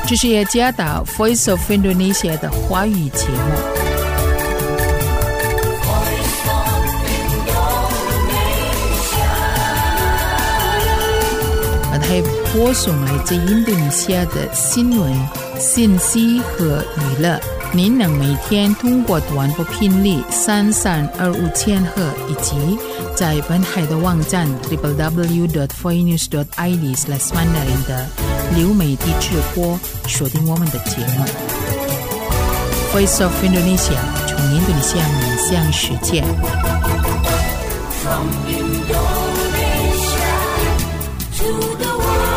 这是雅加达 Voice of Indonesia 的华语节目。还播送来自印度尼西亚的新闻、信息和娱乐。您能每天通过短波频率3325千赫以及在本海的网站 www.voinews.id/mandarin 的流媒体直播锁定我们的节目。Voice of Indonesia 从印度尼西亚面向世界。From Indonesia to the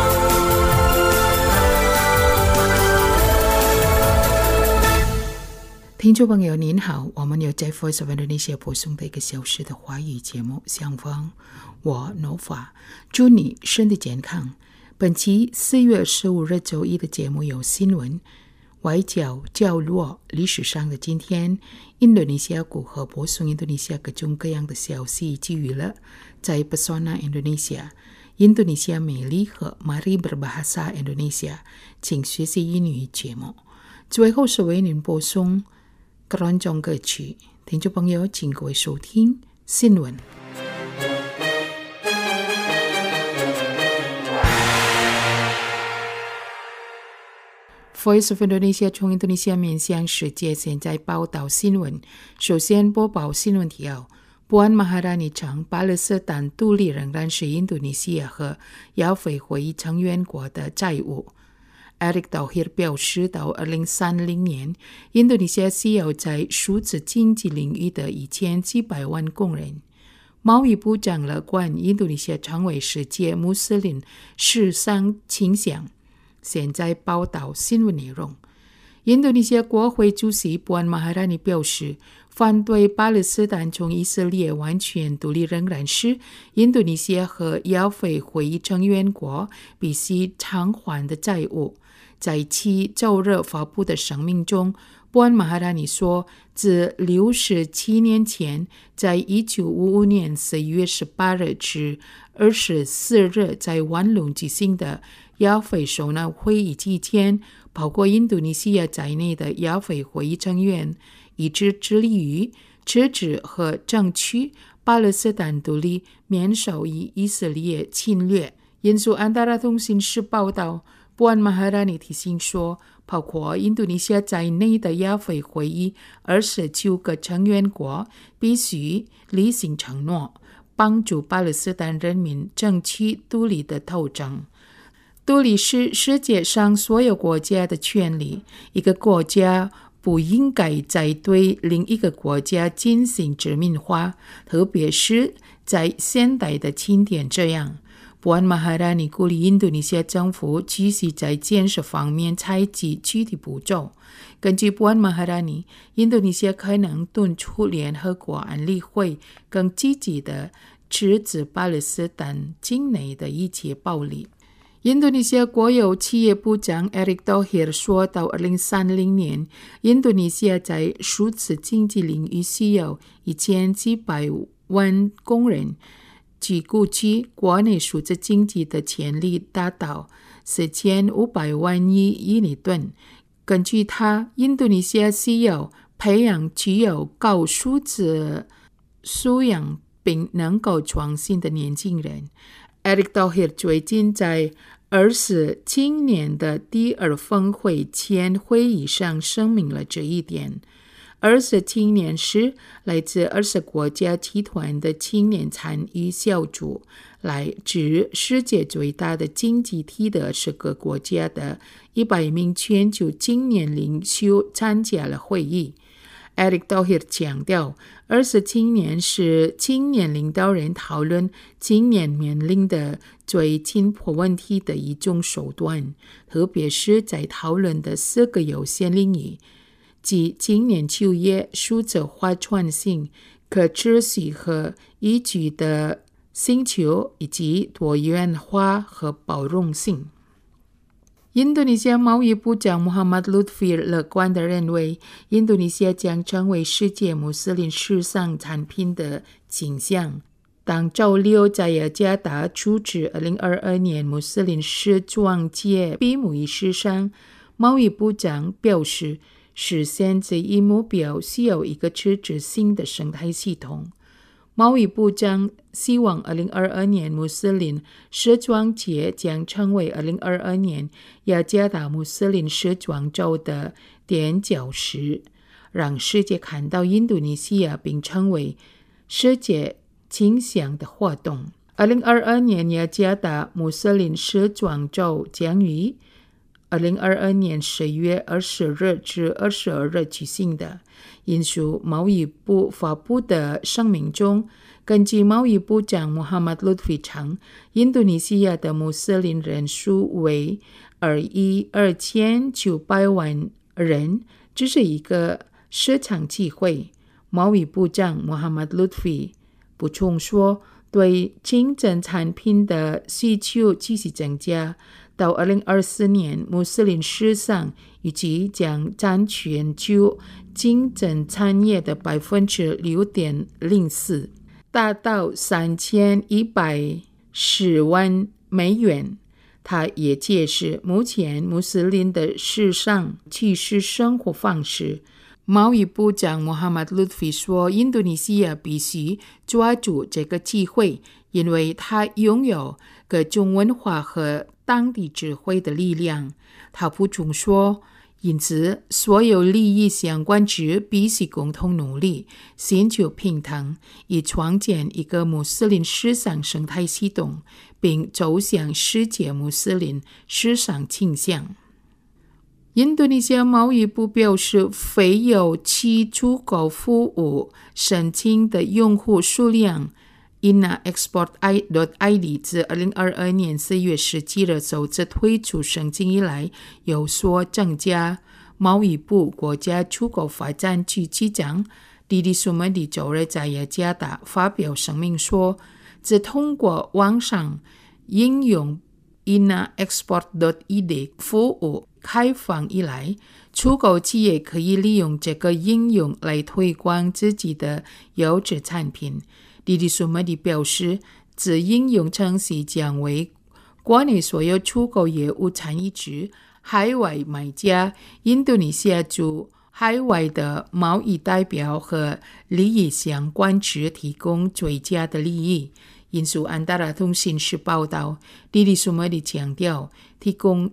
听众朋友您好，我们有在 Voice of Indonesia 播送的1个小时的华语节目，相逢我 Nova， 祝你身体健康。本期4月15日周一的节目有新闻、外交、角落、历史上的今天、印度尼西亚谷和播送印度尼西亚各种各样的消息以及娱乐。在 Pesona Indonesia， 印度尼西亚美丽和 Mari Berbahasa Indonesia， 请学习英语节目。最后是为您播送各种歌曲，听众朋友请各位收听新闻。Voice of Indonesia 从印度尼西亚面向世界，现在报道新闻。首先播报新闻提要。Puan Maharani 称，巴勒斯坦独立仍然是印度尼西亚和亚非会议成员国的债务。Erick Thohir 表示，到2030年，印度尼西亚需要在数字经济领域的1700万工人。贸易部长乐观印度尼西亚成为世界穆斯林时尚倾向。现在报道新闻内容。印度尼西亚国会主席Puan Maharani 表示，反对巴勒斯坦从以色列完全独立仍然是印度尼西亚和亚非会议成员国必须偿还的债务。在其周日发布的声明中，Puan Maharani 说，自67年前，在1955年4月18日至24日在万隆举行的亚非首脑会议期间，包括印度尼西亚在内的亚非会议成员一致致力于制止和争取巴勒斯坦独立，免受以色列侵略。引述安达拉通讯社报道，Puan Maharani 提醒说，包括印度尼西亚在内的亚非会议29个成员国必须履行承诺，帮助巴勒斯坦人民争取独立的斗争。独立是世界上所有国家的权利，一个国家不应该再对另一个国家进行殖民化，特别是在现代的今天这样。Puan Maharani 鼓励印度尼西亚政府继续在建设方面采取具体步骤。根据 Puan Maharani， 印度尼西亚可能敦促联合国安理会更积极地制止巴勒斯坦境内的一切暴力。印度尼西亚国有企业部长 Erick Thohir 说，到2030年，印度尼西亚在数字经济领域需要1700万工人。据估计，国内数字经济的潜力达到4500万亿印尼盾。根据他，印度尼西亚需要培养具有高数字素养并能够创新的年轻人。Erick Thohir 最近在27年的第2峰会前会议上声明了这一点。27年是来自20国家集团的青年参与小组，来自世界最大的经济体的10个国家的100名全球青年领袖参加了会议。Erick Thohir 强调，27年是青年领导人讨论青年面临的最紧迫问题的一种手段，特别是在讨论的4个优先领域，即青年就业、数字化创新、可持续和宜居的星球以及多元化和包容性。印度尼西亚贸易部长 Muhammad Lutfi 乐观地认为，印度尼西亚将成为世界穆斯林时尚产品的倾向。当周六在雅加达出席2022年穆斯林时装节闭幕仪式上， 贸易部长表示，实现这一目标需要一个持续性的生态系统。贸易部长希望2022年穆斯林时装节将成为2022年雅加达穆斯林时装周的垫脚石，让世界看到印度尼西亚并成为世界倾向的活动。2022年雅加达穆斯林时装周将于2022年10月20日至22日举行的。引述贸易部发布的声明中，根据贸易部长穆罕默德·鲁菲称，印度尼西亚的穆斯林人数为22900万人，这是一个市场机会。贸易部长穆罕默德·鲁菲补充说，对清真产品的需求继续增加，到2024年，穆斯林市场预计将占全球清真产业的6.04%，达到3110万美元。他也解释，目前穆斯林的时尚趋势生活方式。贸易部长穆罕默德·鲁菲说，印度尼西亚必须抓住这个机会，因为它拥有各种文化和当地智慧的力量。他补充说，因此所有利益相关者必须共同努力，寻求平衡，以创建一个穆斯林时尚生态系统，并走向世界穆斯林时尚倾向。印度尼西亚贸易部表示，非油气出口服务申请的用户数量 INA-Export.ID 自2022年4月17日首次推出申请以来有所增加。贸易部国家出口发展局局长迪迪苏曼迪9日在雅加达发表声明说，自通过网上应用 INA-Export.ID 服务开放以来，出口企业可以利用这个应用来推广自己的优质产品。迪迪苏曼迪表示，此应用程序将为国内所有出口业务参与者、海外买家、印度尼西亚驻海外的贸易代表和利益相关者提供最佳的利益。引述安达拉通讯社报道，迪迪苏曼迪强调，提供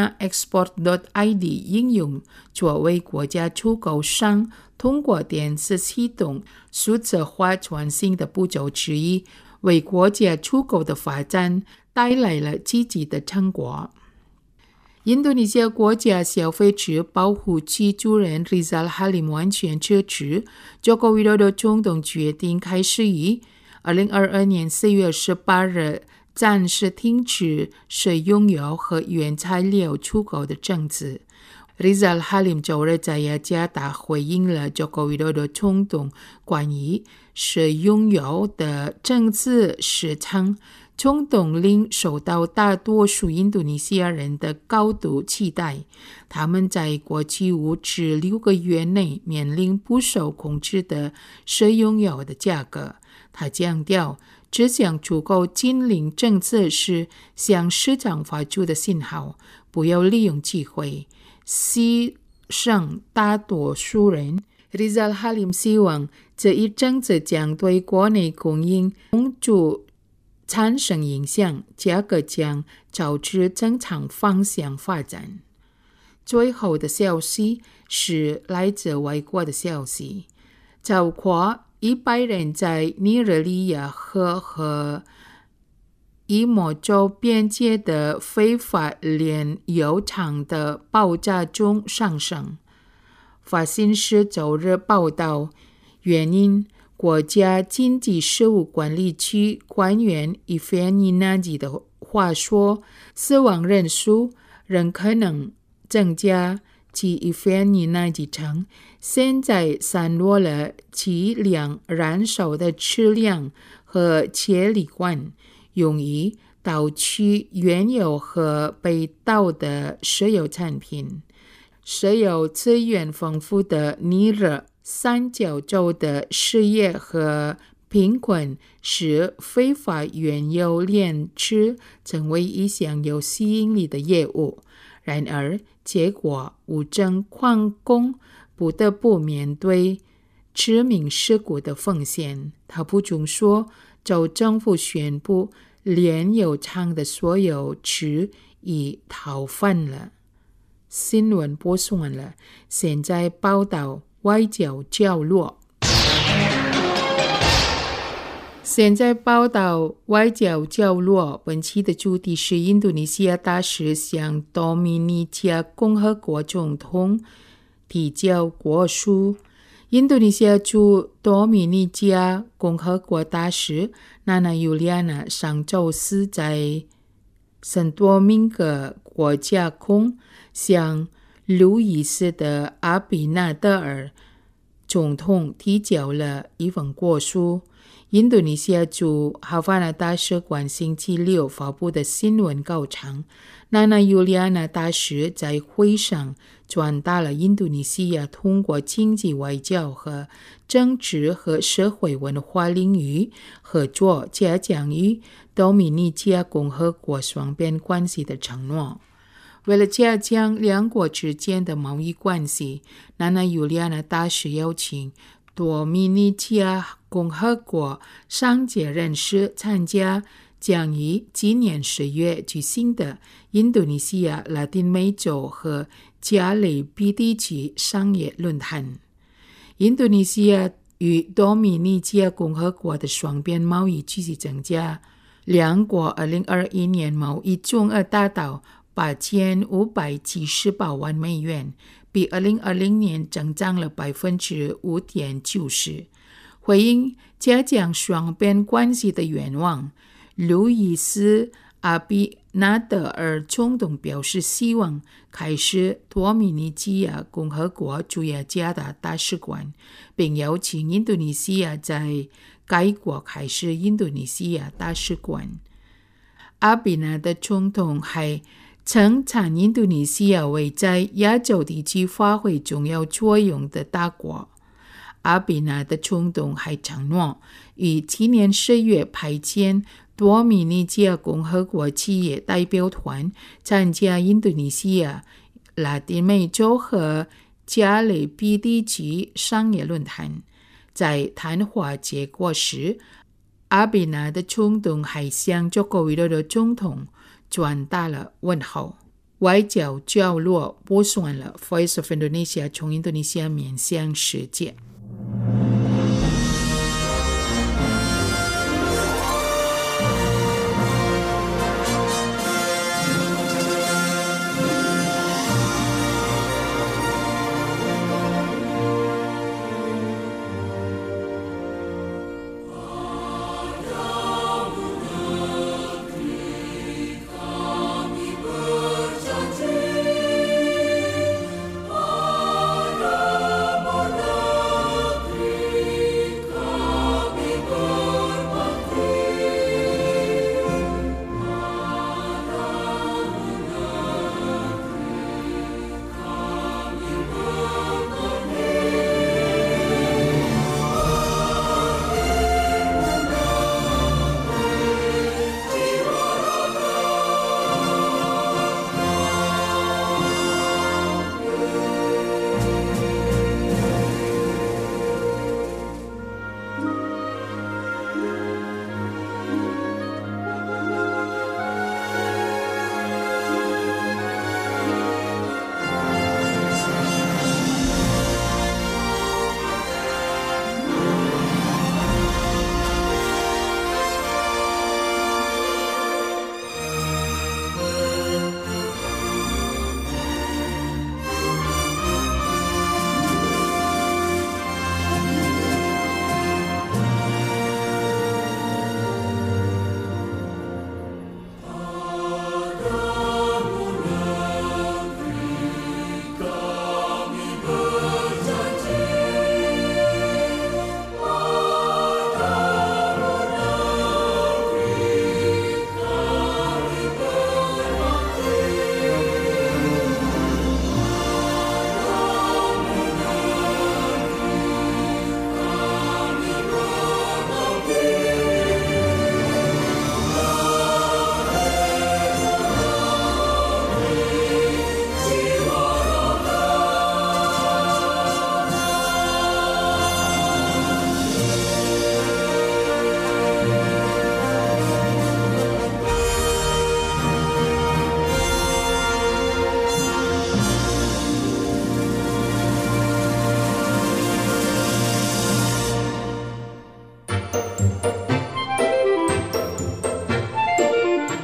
INA-Export.ID 应用作为国家出口商通过电子系统数字化创新的步骤之一，为国家出口的发展带来了积极的成果。印度尼西亚国家消费者保护局主任 Rizal Halim 完全支持Joko Widodo总统决定开始于2022年4月18日暂时停止使用油和原材料出口的政策。Rizal Halim 9日在雅加达回应了 Joko Widodo 总统关于使用油的政策时称，总统令受到大多数印度尼西亚人的高度期待，他们在过去5至6个月内面临不受控制的使用油的价格。他强调，这项出口禁令政策是向市场发出的信号，不要利用机会牺牲大多数人。Rizal Halim 希望这一政策将对国内供应充足产生影响，价格将朝着正常方向发展。最后的消息是来自外国的消息，超过100人在尼日利亚河和伊莫州边界的非法炼油厂的爆炸中丧生。法新社9日报道，原因国家经济事务管理局官员伊菲尼纳吉的话说，死亡人数仍可能增加。其伊菲尼纳吉称，现在散落了其辆燃烧的车辆和切理管，用于盗取原油和被盗的石油产品。石油资源丰富的尼日三角洲的失业和贫困使非法原油炼制成为一项有吸引力的业务。 然而结果无证矿工不得不面对致命事故的风险。他补充说，州政府宣布炼油厂的所有池已逃犯了。新闻播送完了，现在报道外交角落。现在报道外交角落，本期的主题是印度尼西亚大使向多米尼加共和国总统提交国书。印度尼西亚驻多米尼加共和国大使娜娜尤利亚娜上周四在圣多明戈国家空向路易斯的阿比纳德尔总统提交了一份国书。印度尼西亚驻哈瓦那大使馆星期六发布的新闻稿称，娜娜尤利亚娜大使在会上转达了印度尼西亚通过经济外交和政治和社会文化领域合作加强与多米尼加共和国双边关系的承诺。为了加强两国之间的贸易关系，娜娜尤利亚娜大使邀请多米尼加共和国商界人士参加将于今年10月举行的印度尼西亚、拉丁美洲和加勒比地区商业论坛。印度尼西亚与多米尼加共和国的双边贸易继续增加，两国2021年贸易总额达到8578万美元，比2020年增长了 5.90%。回应加强双边关系的愿望，路易斯·阿比纳德尔总统表示希望开始多米尼加亚共和国驻雅加达大使馆，并邀请印度尼西亚在该国开设印度尼西亚大使馆。阿比纳德总统还称赞印度尼西亚为在亚洲地区发挥重要作用的大国。阿比纳德总统还承诺于今年10月派遣多米尼加共和国企业代表团参加印度尼西亚、拉丁美洲和加勒比地区商业论坛。在谈话结果时，阿比纳德总统还向佐科维多多总统转达了问候。外交角落播送完了 Voice of Indonesia 从印度尼西亚面向世界。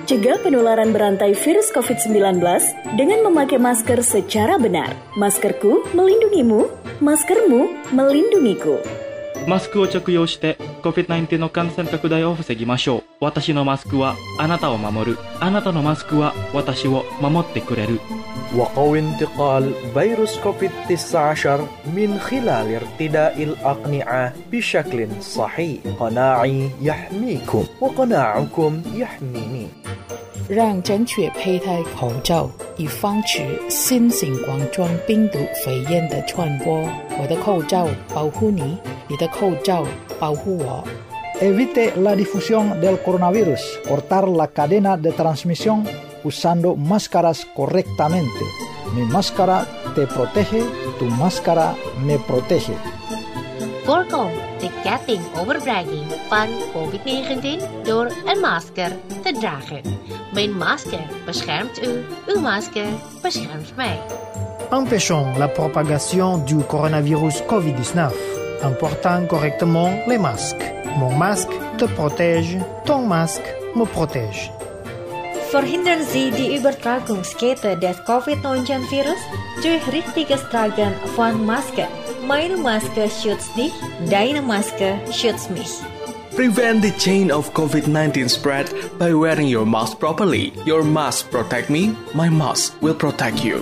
Cegah penularan berantai virus COVID-19 dengan memakai masker secara benar. Maskerku melindungimu, maskermu melindungiku. マスクを着用して COVID-19 の感染拡大を防ぎましょう。私のマスクはあなたを守る。あなたのマスクは私を守ってくれる。 وقوي انتقال فيروس كوفيد-19 من خلال ارتداء الأقنعة بشكل صحيح. قناعي يحميكم وقناعكم يحميني. 让正确佩戴口罩，以防止新型冠状病毒肺炎的传播。我的口罩保护你，你的口罩保护我。 Evite la difusión del coronavirus. Cortar la cadena de transmisión usando máscaras correctamente. Mi máscara te protege, tu máscara me protege. Voorkom de ketting overbrenging van COVID-19 door een masker te dragen. Mijn masker beschermt u, uw masker beschermt mij. Empêchons la propagation du coronavirus COVID-19 en portant correctement les masques. Mon masque te protège, ton masque me protège. Verhindern Sie die Übertragungskette des COVID-19-Virus durch richtiges Tragen von Masken. Meine Maske schützt dich, deine Maske schützt mich. Prevent the chain of COVID-19 spread by wearing your mask properly. Your mask protect me, my mask will protect you.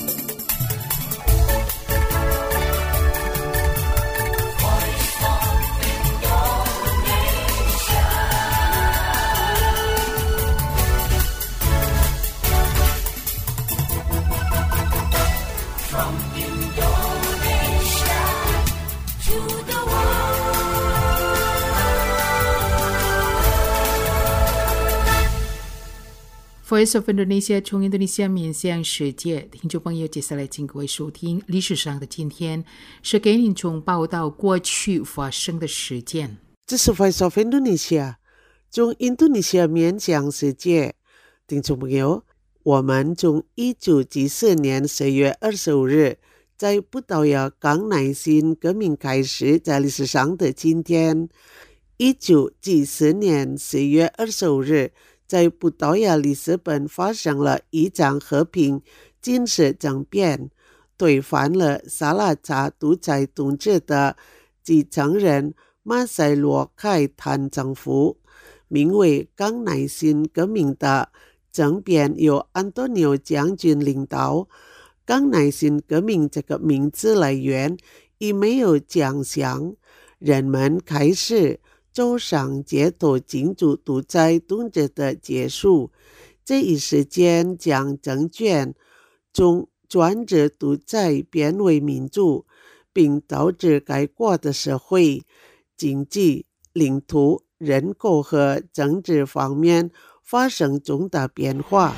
Voice of Indonesia 从印度尼西亚面向世界，听众朋友，接下来请各位收听历史上的今天，是给您从报道过去发生的事件。 这是 Voice of Indonesia 从印度尼西亚面向世界，听众朋友，我们从1974年10月25日在葡萄牙刚乃新革命开始，在历史上的今天，1974年10月25日。在葡萄牙里斯本发生了一场和平军事政变，推翻了萨拉查独裁统治的继承人马塞罗凯坦政府。名为刚乃新革命的政变由安东尼奥将军领导。刚乃新革命这个名字来源已没有奖项，人们开始走上街头庆祝独裁统治的结束。这一时间将政权从专制独裁变为民主，并导致该国的社会、经济、领土、人口和政治方面发生重大变化。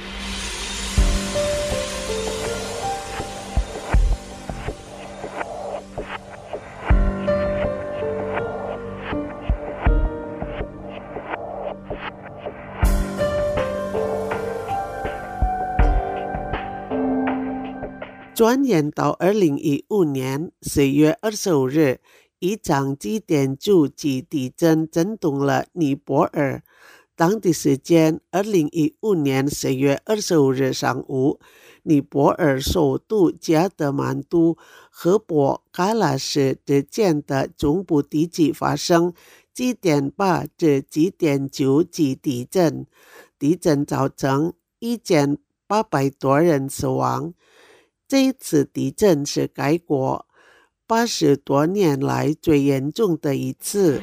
转眼到2015年4月25日，一场7.9级地震震动了尼泊尔。当地时间2015年4月25日上午，尼泊尔首都加德满都和博卡拉市之间的中部地区发生7.8至7.9级地震，地震造成1800多人死亡。这一次地震是该国80多年来最严重的一次。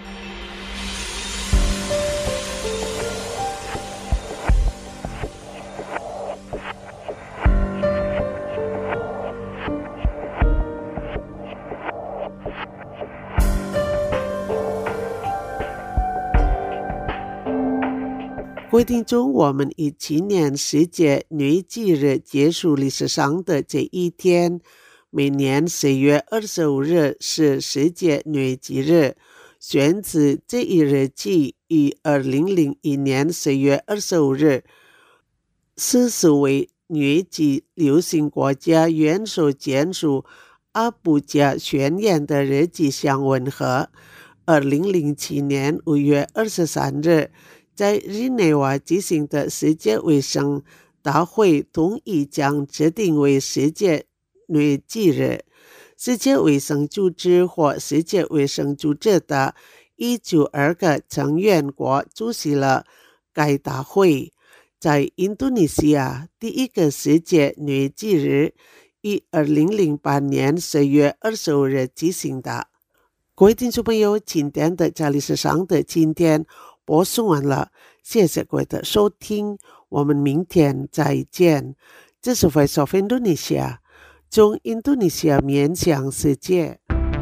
规定中，我们17年世界女祭日结束历史上的这一天。每年4月25日是世界女祭日，选自这一日起，于2001年4月25日，40位女祭流行国家元首签署阿布加宣言的日期相吻合。2007年5月23日， 在日内瓦举行的世界卫生大会同意将指定为世界女祭日。世界卫生组织或世界卫生组织的192个成员国出席了该大会。在印度尼西亚，第一个世界女祭日于2008年10月25日举行的。各位听众朋友，今天的家里是上的今天播送完了，谢谢各位的收听，我们明天再见。这是 Voice of Indonesia， 从印度尼西亚面向世界。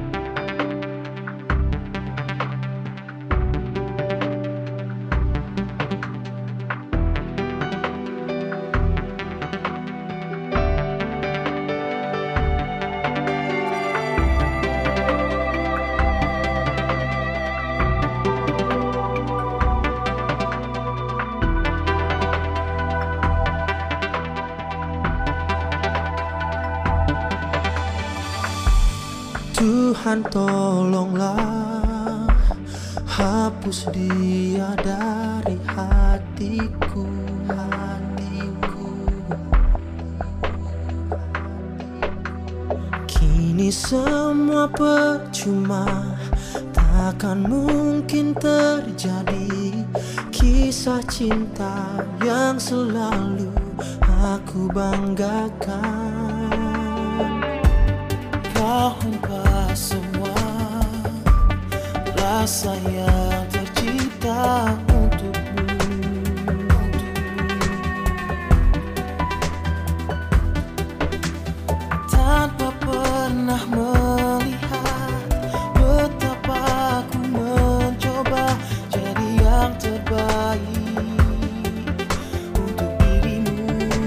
Tuhan tolonglah, hapus dia dari hatiku. Kini semua percuma, takkan mungkin terjadi kisah cinta yang selalu aku banggakan. Kau hempas semua rasa yang tercipta untukmu. Tanpa pernah melihat betapa aku mencoba jadi yang terbaik untuk dirimu.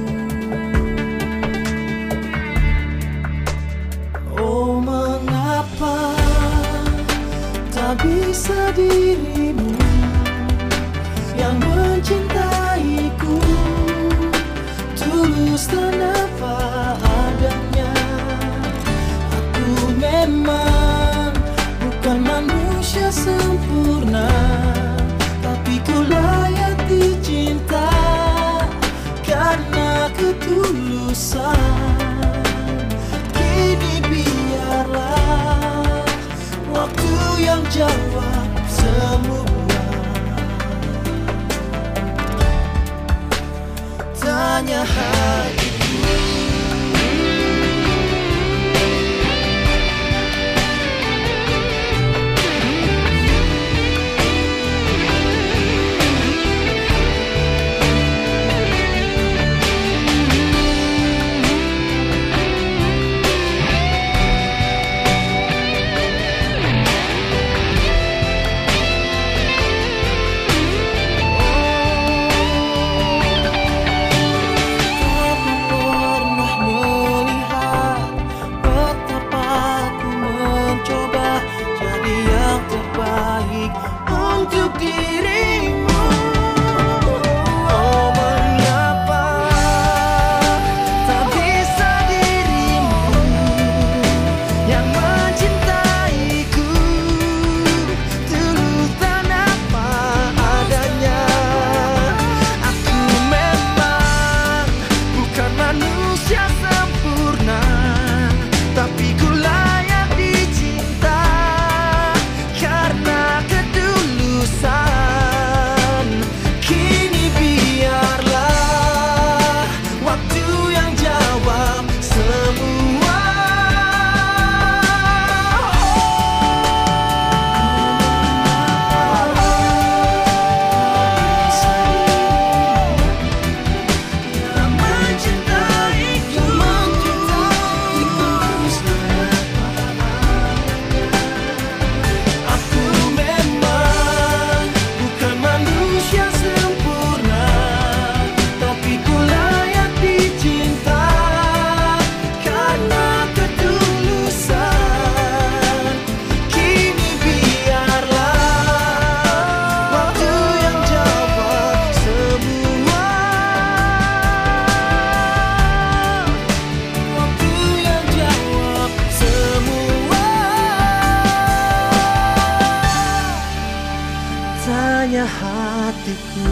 Oh, mengapa tak bisa dirimu yang mencintaiku tulus tanpa adanya. Aku memang bukan manusia sempurna, tapi ku layak dicinta karena ketulusan. Kini biarlah waktu yang jawab semua. Tanya hatiku. Karena ketulusan. hatiku.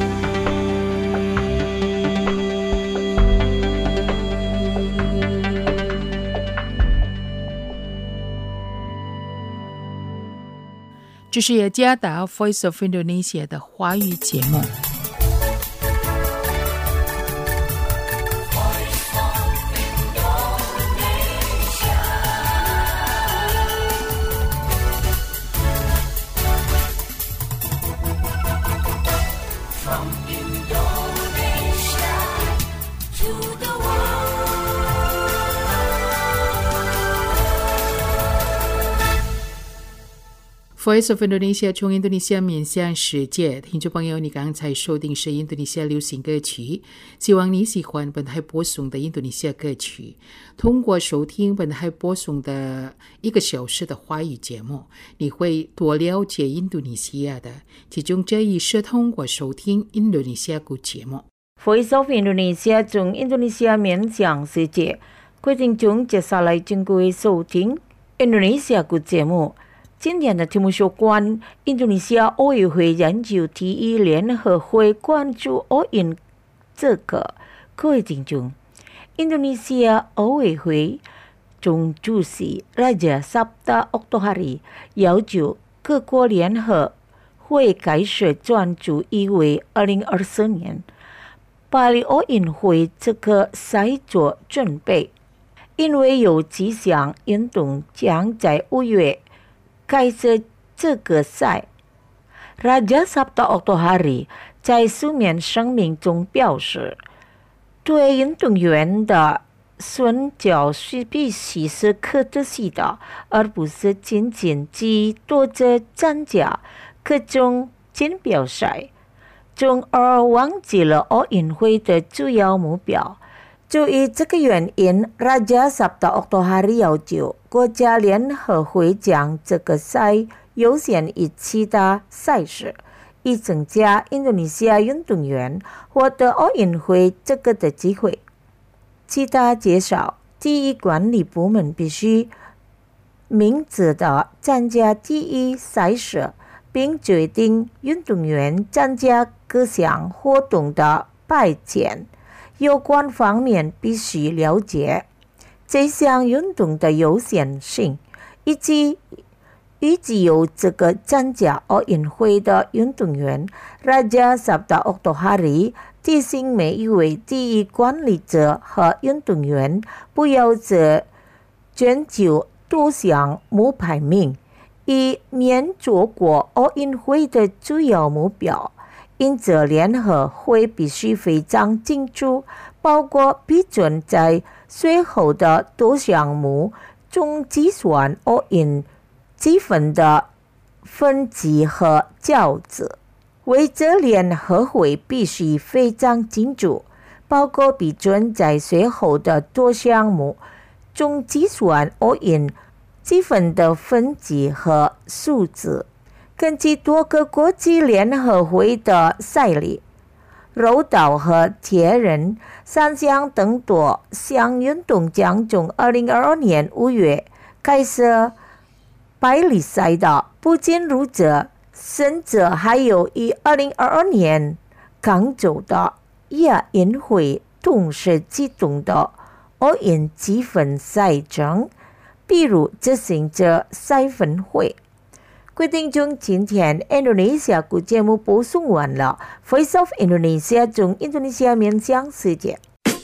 "这是雅加达 Voice of Indonesia 的华语节目。Voice of Indonesia 从印度尼西亚面向世界，听众朋友，你刚才收听是印度尼西亚流行歌曲，希望你喜欢本台播送的印度尼西亚歌曲。通过收听本台播送的1个小时的华语节目，你会多了解印度尼西亚的，其中这一是通过收听印度尼西亚歌节目。 Voice of Indonesia 从印度尼西亚面向世界，各位听众，接下来请各位收听印度尼西亚歌节目。今天的题目有关印度尼西亚奥运会研究体育联合会关注奥运这个。各位听众，印度尼西亚奥运会总主席 Raja Sabta Oktohari 要求各国联合会开始专注于为2024年巴黎奥运会这个赛做准备，因为有几项运动将在5月开始这个赛。Raja Sabta Oktohari 在书面声明中表示，对运动员的宣教必须是可持续的，而不是仅仅只多着参加各种锦标赛，从而忘记了奥运会的主要目标。就以这个原因 ，Raja Sabta Oktohari 要求国家联合会将这个赛优先于其他赛事，以增加印度尼西亚运动员获得奥运会这个的机会。其他介绍，体育管理部门必须明智地参加体育赛事，并决定运动员参加各项活动的派遣。有关方面必须了解这项运动的优先性，以及预计有这个参加奥运会的运动员。Raja Sabta Oktohari 提醒每一位体育管理者和运动员不要只追求多项目排名，以免错过奥运会的主要目标。因此，联合会必须非常清楚，包括批准在随后的多项目中计算奥运积分的分级和较值。为这联合会必须非常清楚，包括批准在随后的多项目中计算奥运积分的分级和数值。根据多个国际联合会的赛例，柔道和铁人3项等多项运动将从2022年5月开始百里赛道。不仅如此，甚至还有于2022年广州的亚运会同时启动的奥运积分赛程，比如执行者赛分会。各位听众，今天印度尼西亚歌节目播送完了。Voice of Indonesia 从印度尼西亚面向世界。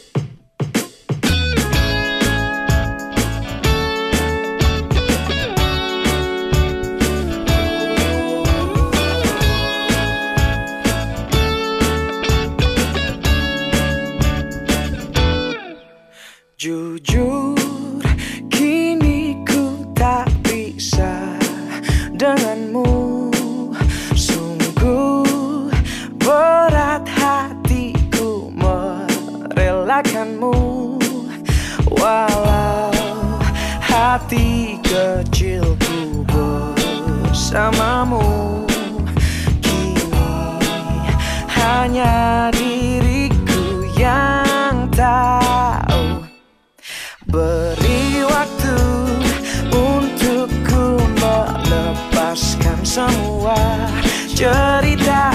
Jujur, kini ku tak bisa denganmu. Sungguh berat hatiku merelakanmu, walau hati kecilku bersamamu. Kini hanya diriku yang tahu. Beri waktu untukku melepaskan semua cerita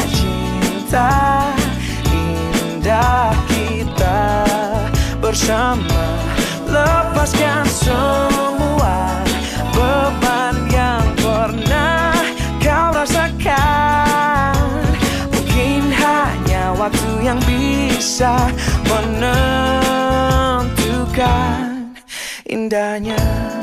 bersama, lepaskan semua beban yang pernah kau rasakan. Mungkin hanya waktu yang bisa menentukan indahnya.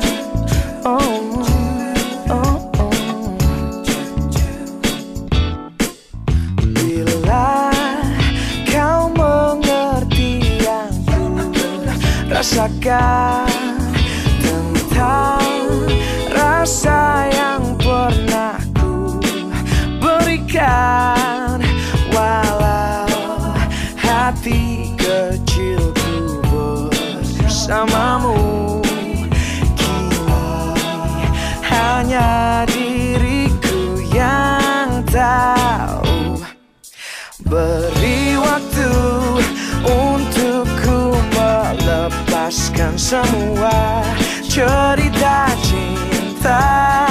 Bila kau mengerti yang ku rasakan tentang rasa yang pernah ku berikan, walau hati kecilku bersamamu, hanya diriku yang tahu. Beri waktu untukku melepaskan semua cerita cinta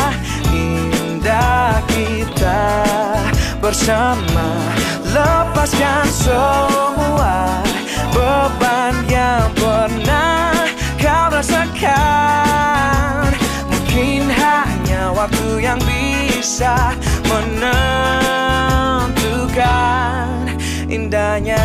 indah kita bersama, lepaskan semua beban yang pernah kau rasakan. Mungkin hanya waktu yang bisa menentukan indahnya.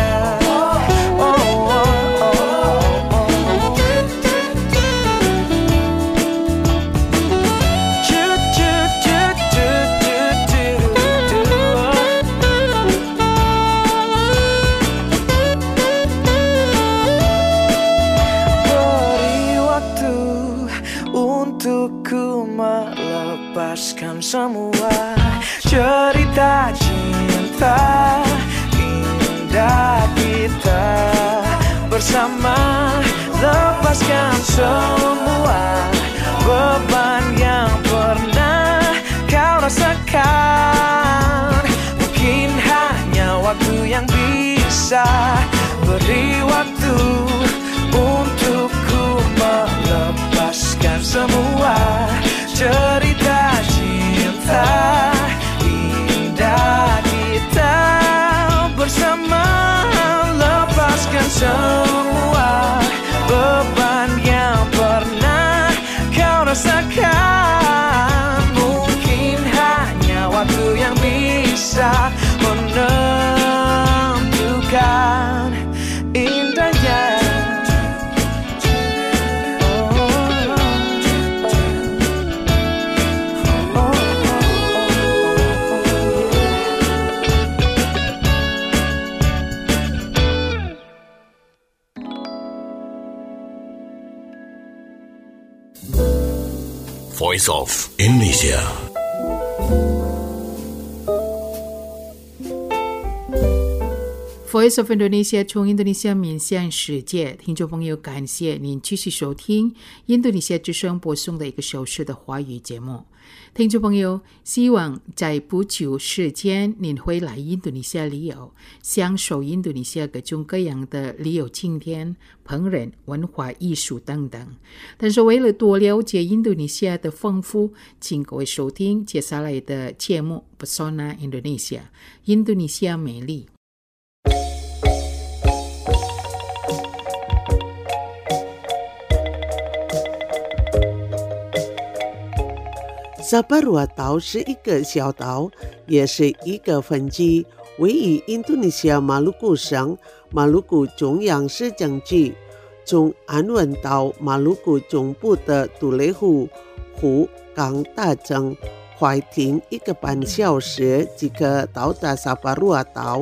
Lepaskan semua cerita cinta indah kita bersama, lepaskan semua beban yang pernah kau rasakan. Mungkin hanya waktu yang bisa, beri waktu untukku melepaskan semua cerita cinta indah kita bersama, lepaskan semua beban yang pernah kau rasakan. Mungkin hanya waktu yang bisa menentukan indahnya. Voice of Indonesia. Voice of Indonesia 从印度尼西亚面向世界，听众朋友，感谢您继续收听印度尼西亚之声播送的1个小时的华语节目。听众朋友，希望在不久时间您会来印度尼西亚旅游，享受印度尼西亚各种各样的旅游景点、烹饪、文化艺术等等。但是为了多了解印度尼西亚的丰富，请各位收听接下来的节目 Pesona Indonesia 印度尼西亚美丽。 萨巴鲁瓦岛是一个小岛，也是一个分级，位于印度尼西亚马鲁古省马鲁古中央市政区。从安文到马鲁古中部的杜雷湖港大城快艇1个半小时即可到达萨巴鲁瓦岛。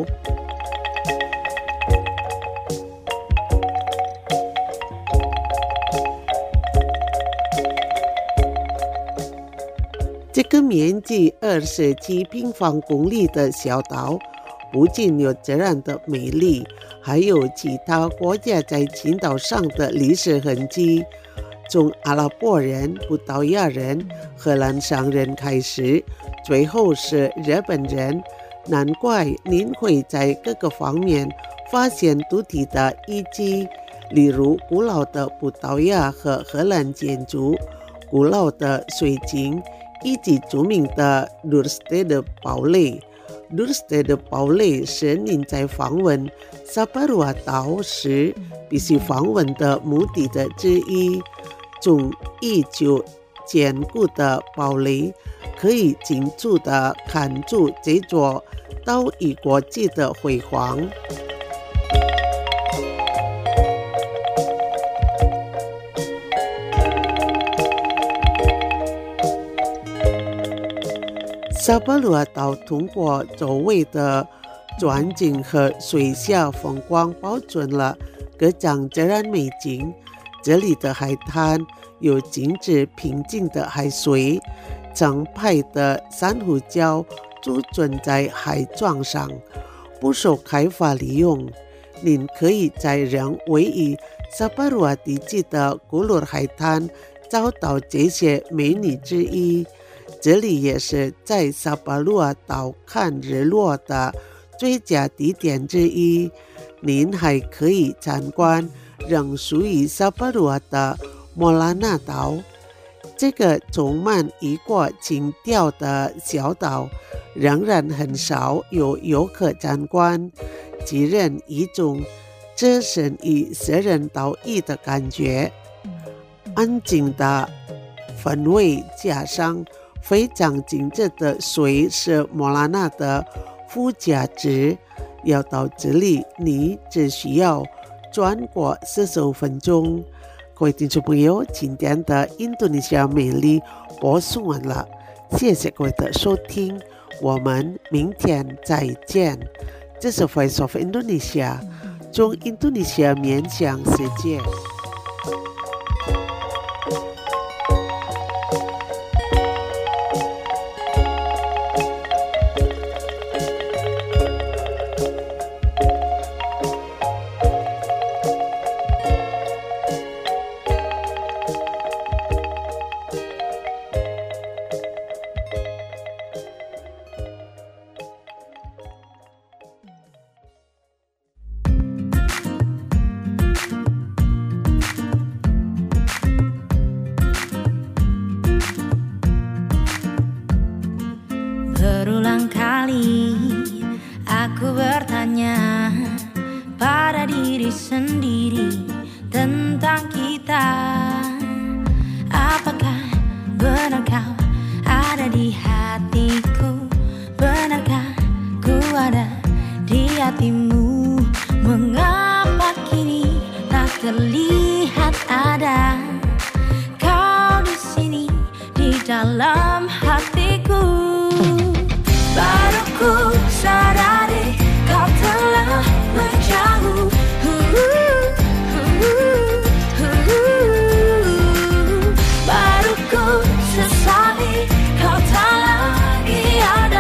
这个面积27平方公里的小岛，不仅有自然的美丽，还有其他国家在群岛上的历史痕迹。从阿拉伯人、葡萄牙人、荷兰商人开始，最后是日本人。难怪您会在各个方面发现独特的遗迹，例如古老的葡萄牙和荷兰建筑、古老的水晶，以及著名的 Dursted 堡垒。 Durste de Pauley使您在访问萨巴鲁亚岛时必须访问的目的地之一。从依旧坚固的堡垒可以清楚地看出这座岛屿国际的辉煌。萨巴鲁亚岛通过周围的转景和水下风光保存了各种自然美景。这里的海滩有静止平静的海水，成排的珊瑚礁驻存在海床上，不受开发利用。您可以在仍位于萨巴鲁亚地区的古鲁尔海滩找到这些美女之一。这里也是在萨巴鲁亚岛看日落的最佳地点之一。您还可以参观仍属于萨巴鲁亚的莫拉纳岛，这个充满异国情调的小岛仍然很少有游客参观，给人一种置身于私人岛屿的感觉。安静的氛围加上非常精致的水是莫拉纳的附加值。要到这里，你只需要转过45分钟。各位听众朋友，今天的印度尼西亚美丽播送完了，谢谢各位的收听，我们明天再见。这是 Voice of Indonesia， 从印度尼西亚面向世界。 Berulang kali aku bertanya pada diri sendiri tentang kita. Apakah benar kau ada di hatiku? Benarkah ku ada di hatimu? Mengapa kini tak terlihat ada kau di sini di dalam hatiku? Baru ku sadari kau telah menjauh. Baru ku sesali kau tak lagi ada.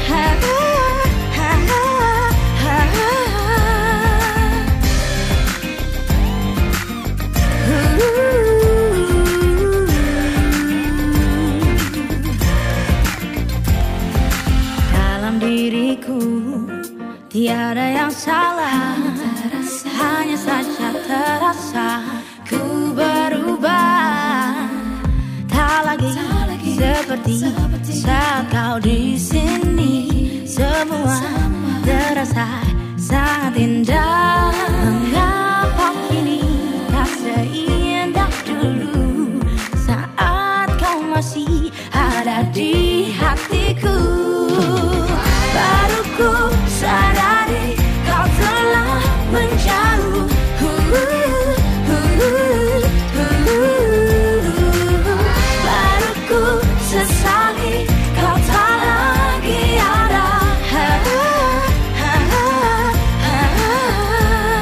Diriku tiada yang salah, hanya saja terasa ku berubah. Tak lagi seperti saat kau di sini, semua terasa sangat indah. Mengapa kini tak seindah dulu saat kau masih ada di hatiku? Baru ku sadari kau telah menjauh. Baru ku sesali kau tak lagi ada.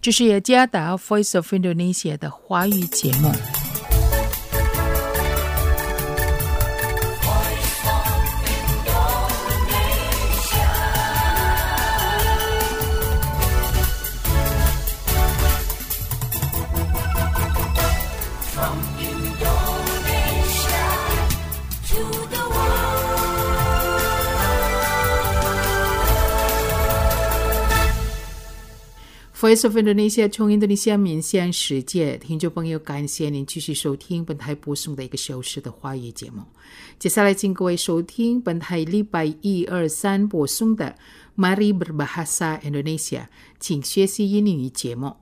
这是雅加达 Voice of Indonesia 的华语节目。Voice of Indonesia 从印度尼西亚面向世界，听众朋友，感谢您继续收听本台播送的1个小时的华语节目。接下来请各位收听本台礼拜1、2、3播送的 Mari Berbahasa Indonesia 请学习英语节目。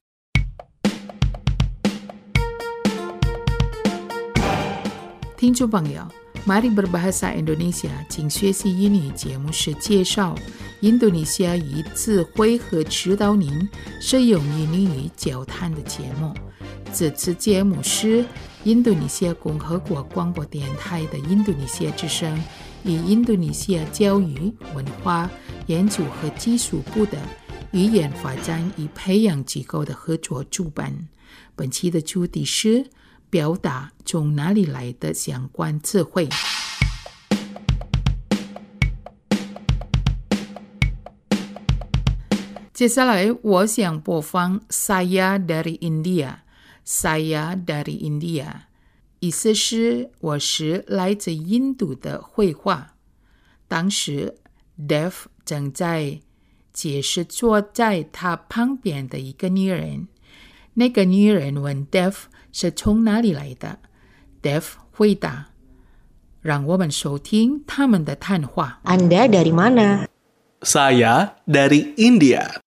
听众朋友，Mari Berbahasa Indonesia 请学习英语节目是介绍印度尼西亚语词汇和指导您使用英语交谈的节目。这次节目是印度尼西亚共和国广播电台的印度尼西亚之声与印度尼西亚教育、文化研究和技术部的语言发展与培养机构的合作主办。本期的主题是表达从哪里来的相关词汇。接下来我想播放 Saya dari India Saya dari India 意思是我是来自印度的绘画。当时 Dev 正在解释坐在他旁边的一个女人，那个女人问 Dev 是从哪里来的。 Dev 回答，让我们收听他们的谈话。 Anda dari mana? Saya dari India.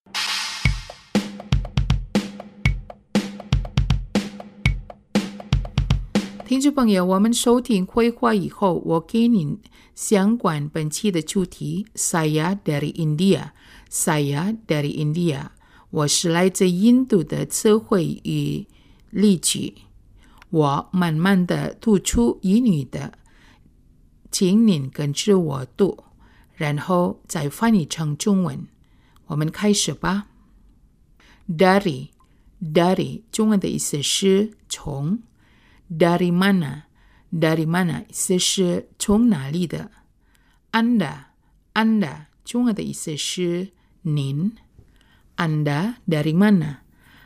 听众朋友，我们收听绘画以后，我给您相关本期的主题 Saya dari India Saya dari India 我是来自印度的词汇与例句。我慢慢的读出英语的，请您跟着我读，然后再翻译成中文。我们开始吧。 Dari 中文的意思是从。 Dari mana 意思是从哪里的。 Anda 中文的意思是您。 Anda dari mana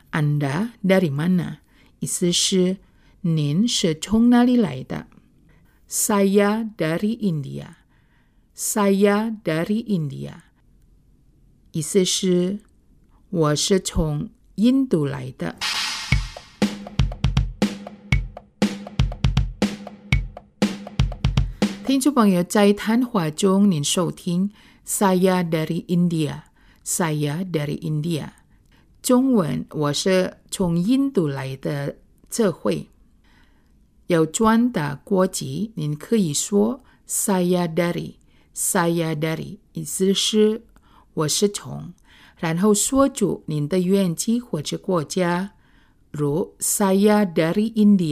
意思是您是从哪里来的。 Saya dari India 意思是我是从印度来的。听众朋友，在谈话中您收听 Saya dari India 中文我是从印度来的词汇。要转达国籍，您可以说 Saya dari 意思是我是从，然后说出您的原籍或者国家，如 Saya dari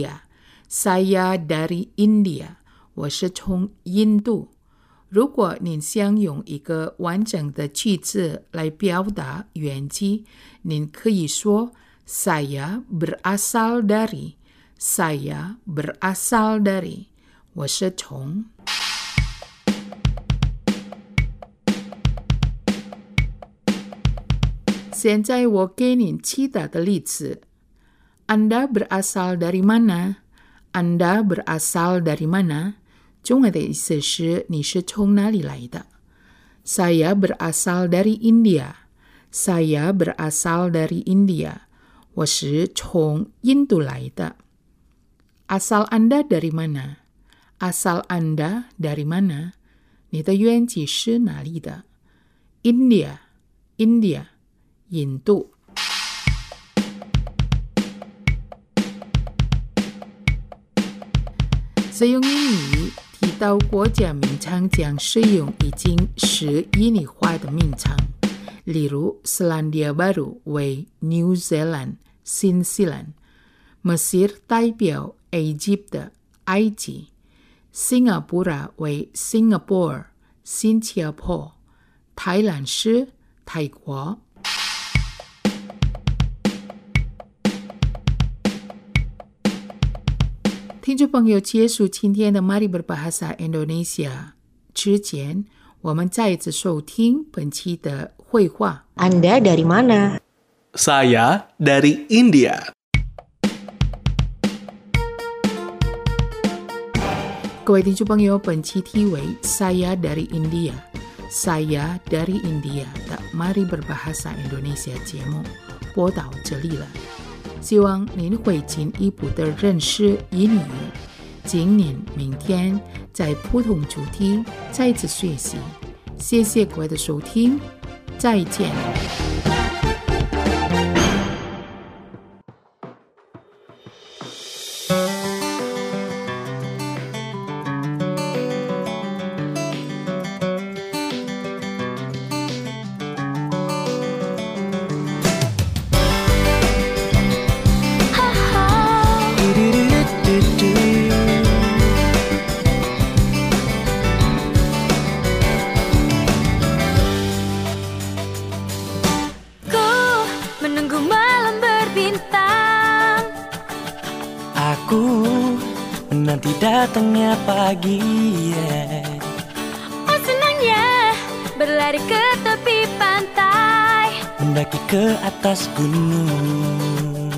India我是从印度。如果您想用一个完整的句子来表达原籍，您可以说 Saya berasal dari 我是从。现在我给您其他的例子。 Anda berasal dari mana 中文的意思是你是从哪里来的。 Saya berasal dari India 我是从印度来的。 Asal Anda dari mana 你的原籍是哪里的。 India 印度。使用英语提到国家名称将使用已经是印尼化的名称，例如 Selandia Baru 为 New Zealand 新西兰， Mesir 代表 Egypt 埃及， Singapura 为 Singapore 新加坡， 台湾是泰国。 听众朋友，结束今天的 Mari Berbahasa Indonesia 之前，我们再一次收听本期的绘画。 Anda dari mana? Saya dari India. 各位听众朋友，本期题为 Saya dari India Saya dari India 的 Mari Berbahasa Indonesia 节目播到这里了，希望您会进一步的认识英语。今年明天在不同主题再次学习。谢谢各位的收听，再见。 Menanti datangnya pagi, Oh senangnya berlari ke tepi pantai, mendaki ke atas gunung.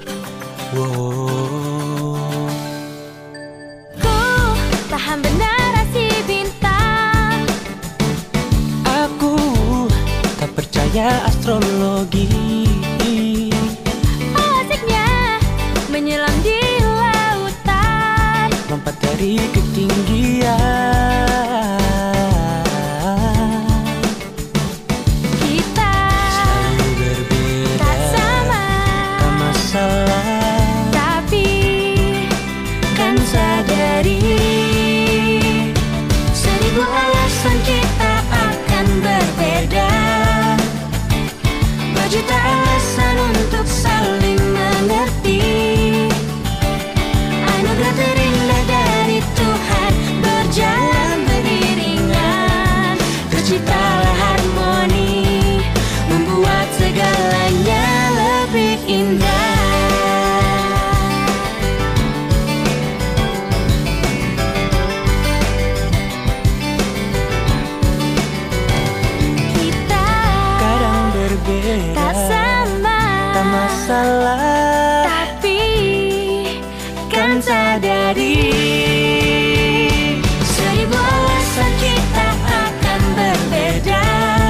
Ku tahan benarasi bintang, Aku tak percaya astrologi. Oh asiknya menyelam di lompat dari ketinggian. Kita selalu berbeda, tak sama, tak masalah, tapi kan sadari 1000 alasan kita akan berbeda, berjuta alasan untuk saling mengerti. Anugerah terindah dari Tuhan berjalan beriringan, terciptalah harmoni, membuat segalanya lebih indah. Kita kadang berbeda, tak sama, tak masalah, tapi kan sadari 1000 alasan kita akan berbeda,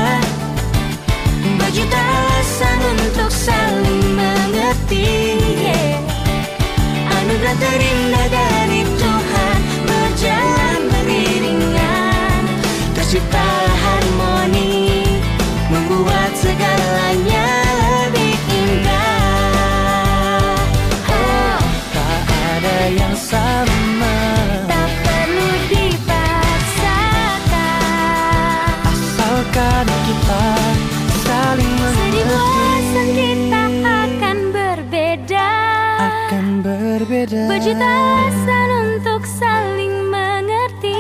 berjuta alasan untuk saling mengerti. Anugerah terindah dari Tuhan berjalan beriringan, terciptalah harmoni, membuat segalanya lebih indah. tak ada yang sama, Tak perlu dipaksakan, asalkan kita saling 1000 alasan mengerti. kita akan berbeda, Akan berbeda, berjuta alasan untuk saling mengerti.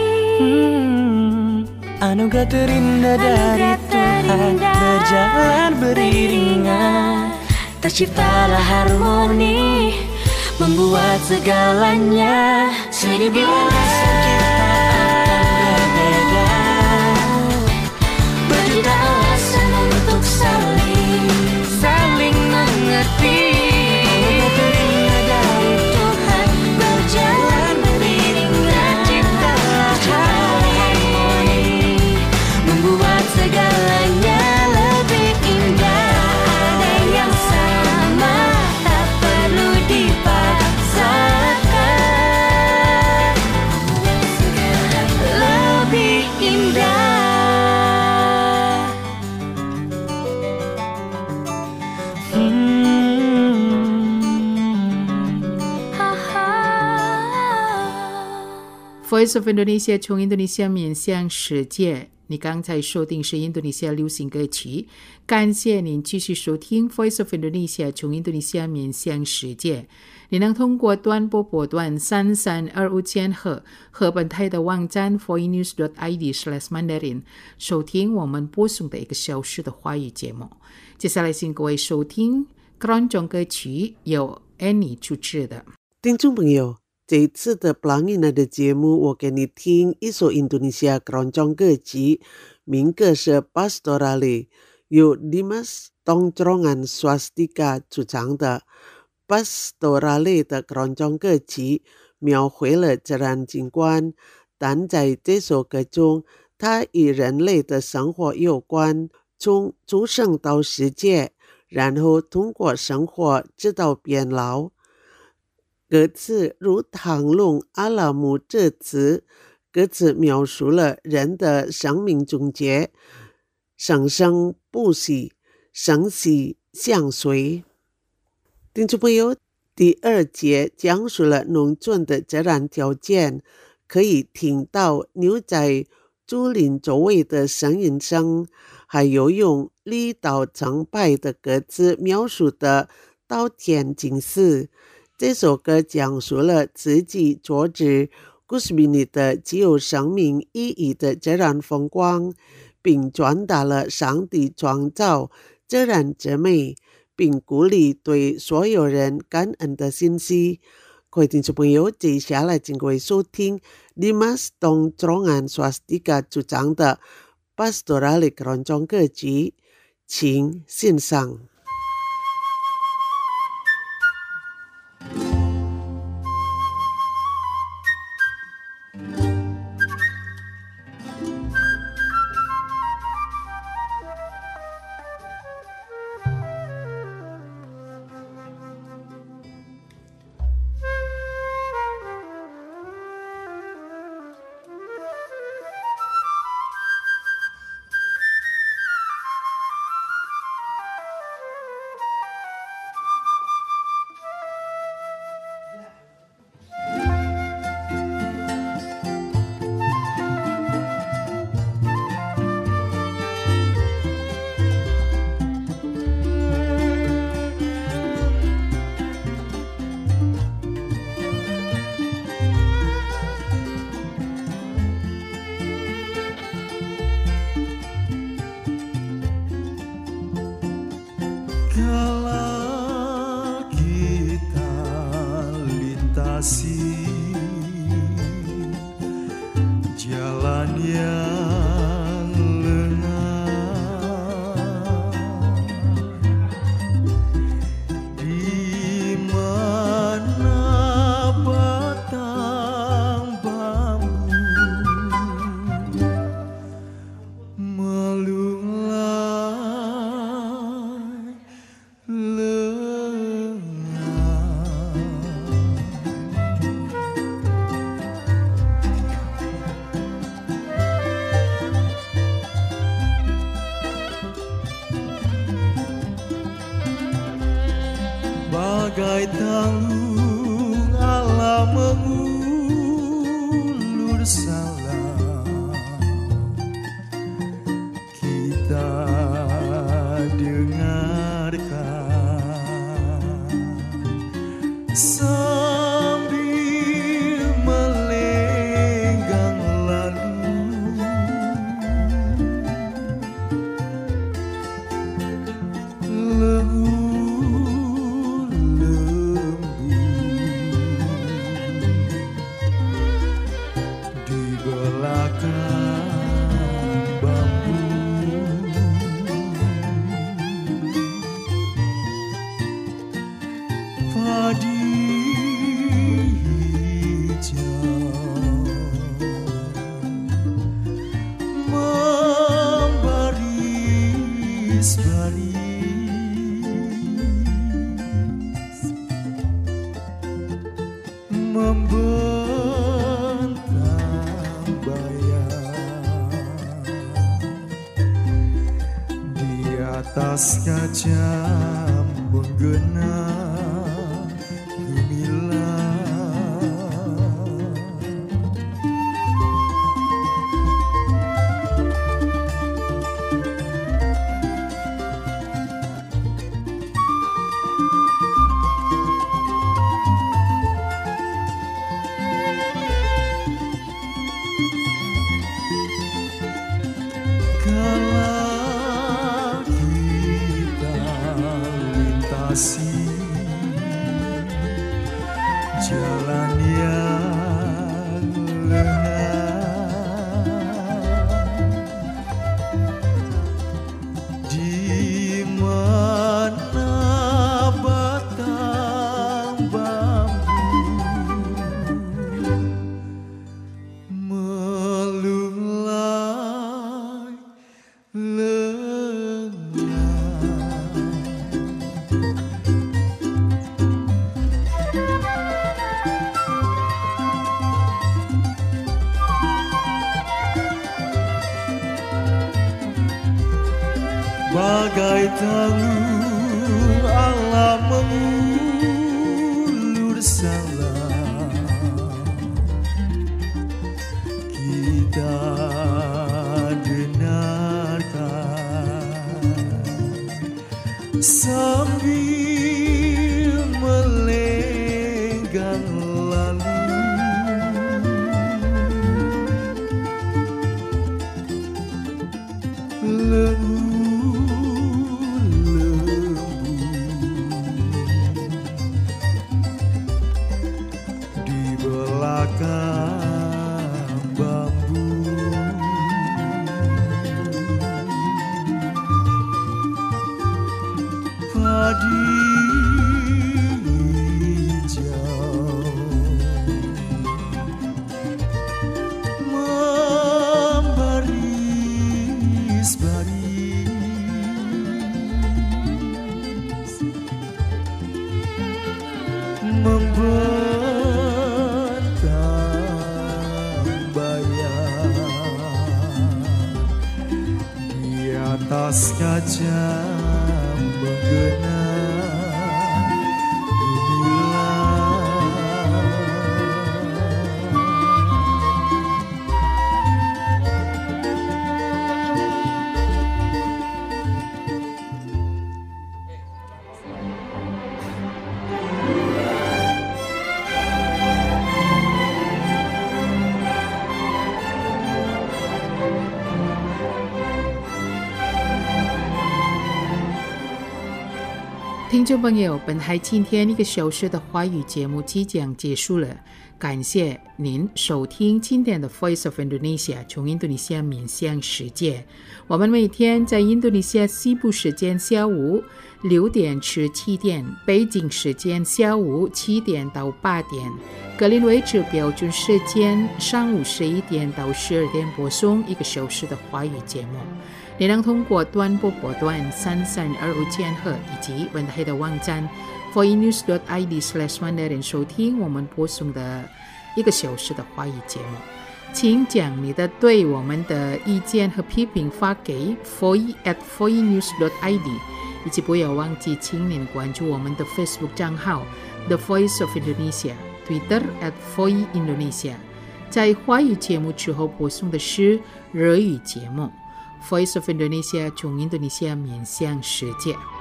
Anugerah terindah dari Tuhan berjalan beriringan, Terciptalah harmoni, membuat segalanya 1000 alasan kita akan berbeda, berjuta alasan untuk saling mengerti. Anugerah terindah dari Tuhan berjalan beriringan, terciptalah harmoni, membuat segalanya lebih indah. Ada yang sama, tak perlu dipaksakan, lebih indah. Voice of Indonesia 从印度尼西亚面向世界，你刚才收听是印度尼西亚流行歌曲，感谢您继续收听 Voice of Indonesia 从印度尼西亚面向世界。你能通过短波波段3325千赫和本台的网站 voinews.id/mandarin 收听我们播送的1个小时的华语节目。接下来请各位收听 Keroncong 歌曲，由 Annie 主持的。 听众朋友， 这一次的 Pelangi Nada 节目，我给你听一首印度尼西亚keroncong歌曲，名歌是 Pastorale， 由 Dimas Tongtrongan Swastika 主唱的。Pastorale 的keroncong歌曲描绘了自然景观，但在这首歌中，它与人类的生活有关，从出生到世界，然后通过生活直到变老。歌词如唐龙阿拉姆这词，歌词描述了人的生命终结，生生不息，生死相随。听众朋友，第二节讲述了农村的自然条件，可以听到牛在竹林周围的声音声，还有用力道澎湃的歌词描述的稻田景色。这首歌讲述了自己作之故事里的具有生命意义的自然风光，并传达了上帝创造自然之美，并鼓励对所有人感恩的心息。各位听众朋友，接下来请各位收听 Dimas Tongtrongan Swastika 主唱的 Pastorale keroncong歌曲，请欣赏。 Jalan yang lengang, di mana batang bambu melulai lengang. Bagai tanggung alam mengulur salam, kita dengarkan sambil melenggang lalu. Membentang bayang di atas kaca menggenang gemilang. Kala kita lintasi bagai tanggung Allah mengulur salam. Kita dengarkan sambil melenggang lalu. Atas kaca menggenang 听众朋友，本台今天1个小时的华语节目即将结束了，感谢您收听今天的 Voice of Indonesia 从印度尼西亚面向世界。我们每天在印度尼西亚西部时间下午6点至7点，北京时间下午7点到8点，格林威治标准时间上午11点到12点播送1个小时的华语节目。你能通过短波波段3325千赫以及本台的网站 voinews.id/mandarin 收听我们播送的1个小时的华语节目。请将你的对我们的意见和批评发给 foi@voinews.id， 以及不要忘记请您关注我们的 Facebook 账号 The Voice of Indonesia， Twitter @voindonesia。 在华语节目之后播送的是日语节目。Voice of Indonesia 从印度尼西亚面向世界。